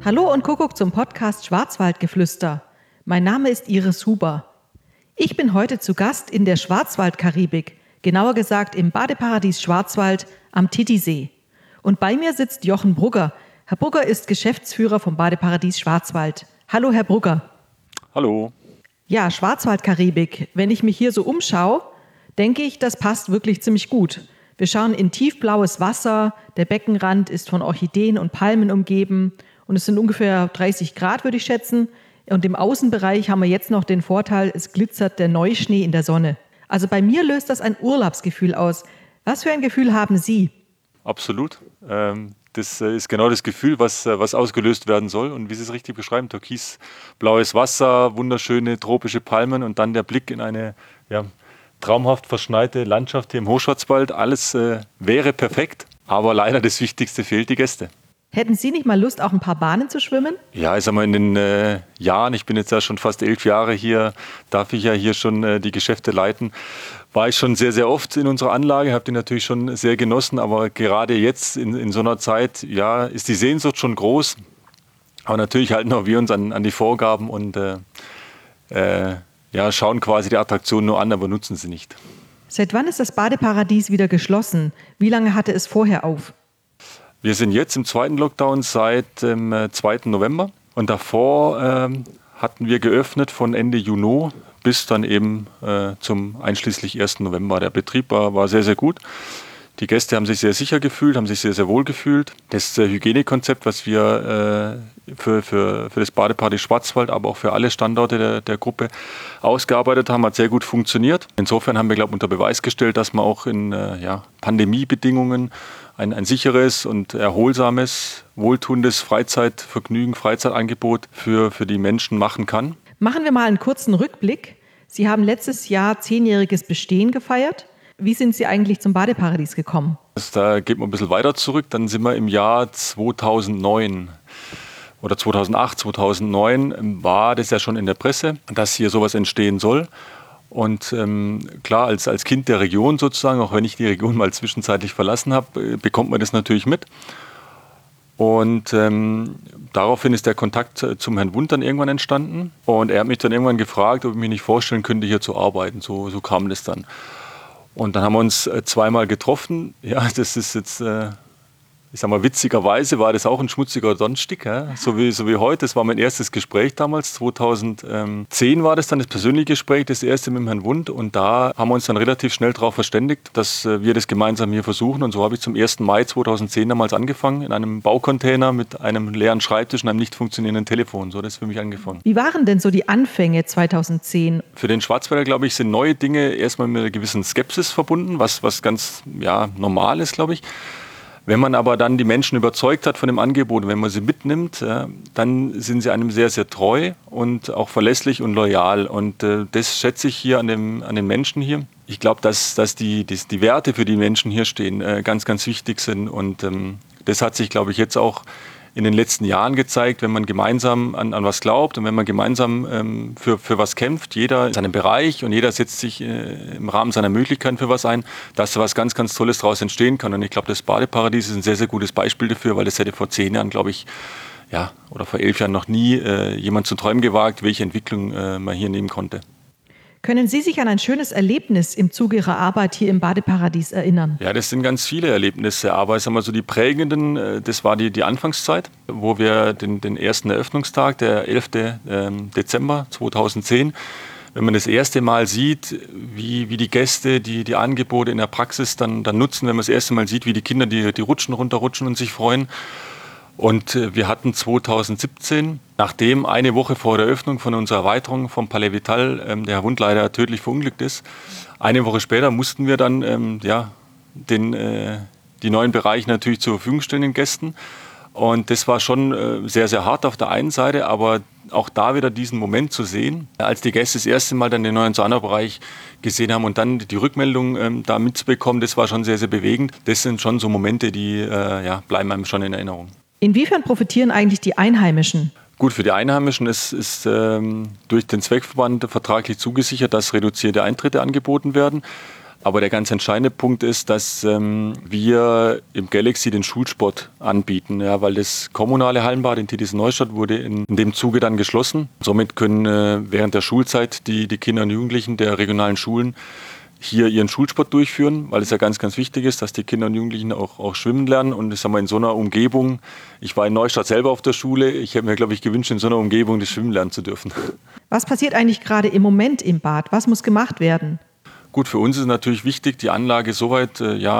Hallo und Kuckuck zum Podcast Schwarzwaldgeflüster. Mein Name ist Iris Huber. Ich bin heute zu Gast in der Schwarzwaldkaribik, genauer gesagt im Badeparadies Schwarzwald am Titisee. Und bei mir sitzt Jochen Brugger. Herr Brugger ist Geschäftsführer vom Badeparadies Schwarzwald. Hallo, Herr Brugger. Hallo. Ja, Schwarzwaldkaribik. Wenn ich mich hier so umschaue, denke ich, das passt wirklich ziemlich gut. Wir schauen in tiefblaues Wasser, der Beckenrand ist von Orchideen und Palmen umgeben und es sind ungefähr 30 Grad, würde ich schätzen. Und im Außenbereich haben wir jetzt noch den Vorteil, es glitzert der Neuschnee in der Sonne. Also bei mir löst das ein Urlaubsgefühl aus. Was für ein Gefühl haben Sie? Absolut. Das ist genau das Gefühl, was ausgelöst werden soll. Und wie Sie es richtig beschreiben, türkisblaues Wasser, wunderschöne tropische Palmen und dann der Blick in eine traumhaft verschneite Landschaft hier im Hochschwarzwald. Alles wäre perfekt, aber leider das Wichtigste fehlt, die Gäste. Hätten Sie nicht mal Lust, auch ein paar Bahnen zu schwimmen? Ja, ich sag mal, in den Jahren, ich bin jetzt ja schon fast 11 Jahre hier, darf ich ja hier schon die Geschäfte leiten, war ich schon sehr, sehr oft in unserer Anlage, habe die natürlich schon sehr genossen, aber gerade jetzt in so einer Zeit, ja, ist die Sehnsucht schon groß. Aber natürlich halten auch wir uns an die Vorgaben und schauen quasi die Attraktion nur an, aber nutzen sie nicht. Seit wann ist das Badeparadies wieder geschlossen? Wie lange hatte es vorher auf? Wir sind jetzt im zweiten Lockdown seit dem 2. November und davor hatten wir geöffnet von Ende Juni bis dann eben zum einschließlich 1. November. Der Betrieb war sehr, sehr gut. Die Gäste haben sich sehr sicher gefühlt, haben sich sehr, sehr wohl gefühlt. Das Hygienekonzept, was wir für das Badeparadies Schwarzwald, aber auch für alle Standorte der Gruppe ausgearbeitet haben, hat sehr gut funktioniert. Insofern haben wir, glaube ich, unter Beweis gestellt, dass man auch in Pandemiebedingungen ein sicheres und erholsames, wohltuendes Freizeitangebot für die Menschen machen kann. Machen wir mal einen kurzen Rückblick. Sie haben letztes Jahr 10-jähriges Bestehen gefeiert. Wie sind Sie eigentlich zum Badeparadies gekommen? Da geht man ein bisschen weiter zurück. Dann sind wir im Jahr 2009 oder 2008, 2009 war das ja schon in der Presse, dass hier sowas entstehen soll. Und klar, als Kind der Region sozusagen, auch wenn ich die Region mal zwischenzeitlich verlassen habe, bekommt man das natürlich mit. Und daraufhin ist der Kontakt zum Herrn Wund dann irgendwann entstanden. Und er hat mich dann irgendwann gefragt, ob ich mir nicht vorstellen könnte, hier zu arbeiten. So kam das dann. Und dann haben wir uns zweimal getroffen. Ja, das ist jetzt, ich sag mal, witzigerweise war das auch ein schmutziger Sonnenstick, so wie heute. Das war mein erstes Gespräch damals. 2010 war das dann das persönliche Gespräch, das erste mit dem Herrn Wund. Und da haben wir uns dann relativ schnell darauf verständigt, dass wir das gemeinsam hier versuchen. Und so habe ich zum 1. Mai 2010 damals angefangen, in einem Baucontainer mit einem leeren Schreibtisch und einem nicht funktionierenden Telefon. So hat das für mich angefangen. Wie waren denn so die Anfänge 2010? Für den Schwarzwälder, glaube ich, sind neue Dinge erstmal mit einer gewissen Skepsis verbunden, was ganz normal ist, glaube ich. Wenn man aber dann die Menschen überzeugt hat von dem Angebot, wenn man sie mitnimmt, dann sind sie einem sehr, sehr treu und auch verlässlich und loyal. Und das schätze ich hier an den Menschen hier. Ich glaube, dass die Werte, für die Menschen hier stehen, ganz, ganz wichtig sind. Und das hat sich, glaube ich, jetzt auch in den letzten Jahren gezeigt, wenn man gemeinsam an was glaubt und wenn man gemeinsam für was kämpft, jeder in seinem Bereich und jeder setzt sich im Rahmen seiner Möglichkeiten für was ein, dass da was ganz, ganz Tolles daraus entstehen kann. Und ich glaube, das Badeparadies ist ein sehr, sehr gutes Beispiel dafür, weil das hätte vor 10 Jahren, glaube ich, oder vor 11 Jahren noch nie jemand zu träumen gewagt, welche Entwicklung man hier nehmen konnte. Können Sie sich an ein schönes Erlebnis im Zuge Ihrer Arbeit hier im Badeparadies erinnern? Ja, das sind ganz viele Erlebnisse, aber ich sag mal so die prägenden, das war die Anfangszeit, wo wir den ersten Eröffnungstag, der 11. Dezember 2010, wenn man das erste Mal sieht, wie die Gäste die Angebote in der Praxis dann nutzen, wenn man das erste Mal sieht, wie die Kinder die Rutschen runterrutschen und sich freuen. Und wir hatten 2017, nachdem eine Woche vor der Öffnung von unserer Erweiterung vom Palais Vital der Herr Wund leider tödlich verunglückt ist, eine Woche später mussten wir dann die neuen Bereiche natürlich zur Verfügung stellen den Gästen. Und das war schon sehr, sehr hart auf der einen Seite, aber auch da wieder diesen Moment zu sehen, als die Gäste das erste Mal dann den neuen Saunabereich gesehen haben und dann die Rückmeldung da mitzubekommen, das war schon sehr, sehr bewegend. Das sind schon so Momente, die bleiben einem schon in Erinnerung. Inwiefern profitieren eigentlich die Einheimischen? Gut, für die Einheimischen ist durch den Zweckverband vertraglich zugesichert, dass reduzierte Eintritte angeboten werden. Aber der ganz entscheidende Punkt ist, dass wir im Galaxy den Schulsport anbieten, ja, weil das kommunale Hallenbad in Titisee-Neustadt wurde in dem Zuge dann geschlossen. Somit können während der Schulzeit die Kinder und Jugendlichen der regionalen Schulen hier ihren Schulsport durchführen, weil es ja ganz, ganz wichtig ist, dass die Kinder und Jugendlichen auch schwimmen lernen. Und ich sag mal, in so einer Umgebung, ich war in Neustadt selber auf der Schule, ich hätte mir, glaube ich, gewünscht, in so einer Umgebung das Schwimmen lernen zu dürfen. Was passiert eigentlich gerade im Moment im Bad? Was muss gemacht werden? Gut, für uns ist natürlich wichtig, die Anlage soweit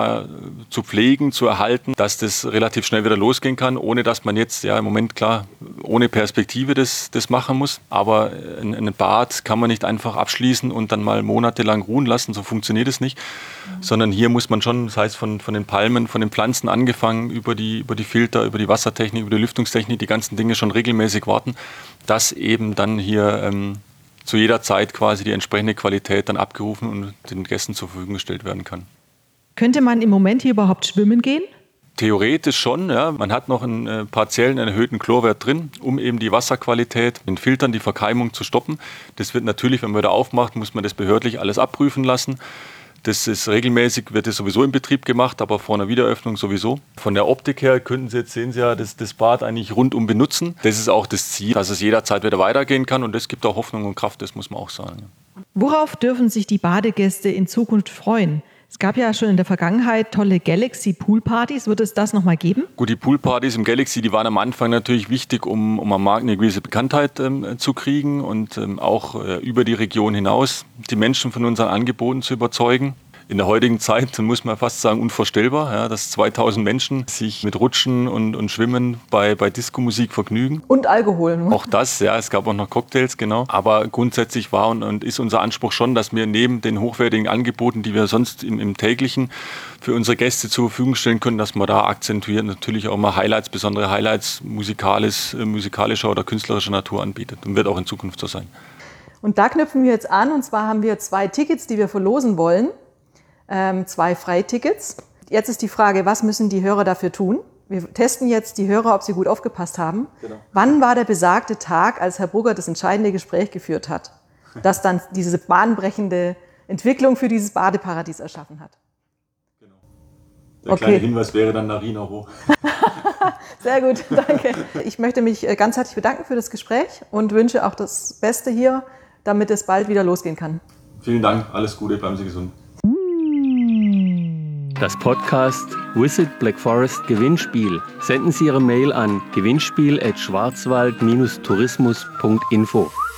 zu pflegen, zu erhalten, dass das relativ schnell wieder losgehen kann, ohne dass man jetzt im Moment klar ohne Perspektive das machen muss. Aber ein Bad kann man nicht einfach abschließen und dann mal monatelang ruhen lassen, so funktioniert es nicht. Sondern hier muss man schon, das heißt von den Palmen, von den Pflanzen angefangen, über die Filter, über die Wassertechnik, über die Lüftungstechnik, die ganzen Dinge schon regelmäßig warten, dass eben dann hier zu jeder Zeit quasi die entsprechende Qualität dann abgerufen und den Gästen zur Verfügung gestellt werden kann. Könnte man im Moment hier überhaupt schwimmen gehen? Theoretisch schon, ja. Man hat noch in partiell einen erhöhten Chlorwert drin, um eben die Wasserqualität in Filtern, die Verkeimung zu stoppen. Das wird natürlich, wenn man wieder aufmacht, muss man das behördlich alles abprüfen lassen. Das ist regelmäßig, wird es sowieso in Betrieb gemacht, aber vor einer Wiedereröffnung sowieso. Von der Optik her könnten Sie jetzt sehen Sie ja das Bad eigentlich rundum benutzen. Das ist auch das Ziel, dass es jederzeit wieder weitergehen kann und das gibt auch Hoffnung und Kraft, das muss man auch sagen. Worauf dürfen sich die Badegäste in Zukunft freuen? Es gab ja schon in der Vergangenheit tolle Galaxy-Poolpartys. Wird es das nochmal geben? Gut, die Poolpartys im Galaxy, die waren am Anfang natürlich wichtig, um am Markt eine gewisse Bekanntheit zu kriegen und auch über die Region hinaus die Menschen von unseren Angeboten zu überzeugen. In der heutigen Zeit muss man fast sagen unvorstellbar, ja, dass 2000 Menschen sich mit Rutschen und Schwimmen bei Disco-Musik vergnügen. Und Alkohol. Ne? Auch das, ja, es gab auch noch Cocktails, genau. Aber grundsätzlich war und ist unser Anspruch schon, dass wir neben den hochwertigen Angeboten, die wir sonst im täglichen für unsere Gäste zur Verfügung stellen können, dass man da akzentuiert natürlich auch mal Highlights, besondere Highlights musikalischer oder künstlerischer Natur anbietet und wird auch in Zukunft so sein. Und da knüpfen wir jetzt an, und zwar haben wir 2 Tickets, die wir verlosen wollen. 2 Freitickets. Jetzt ist die Frage, was müssen die Hörer dafür tun? Wir testen jetzt die Hörer, ob sie gut aufgepasst haben. Genau. Wann war der besagte Tag, als Herr Brugger das entscheidende Gespräch geführt hat, das dann diese bahnbrechende Entwicklung für dieses Badeparadies erschaffen hat? Genau. Der kleine Hinweis wäre dann Narina Roh. Sehr gut, danke. Ich möchte mich ganz herzlich bedanken für das Gespräch und wünsche auch das Beste hier, damit es bald wieder losgehen kann. Vielen Dank, alles Gute, bleiben Sie gesund. Das Podcast Visit Black Forest Gewinnspiel. Senden Sie Ihre Mail an gewinnspiel@schwarzwald-tourismus.info.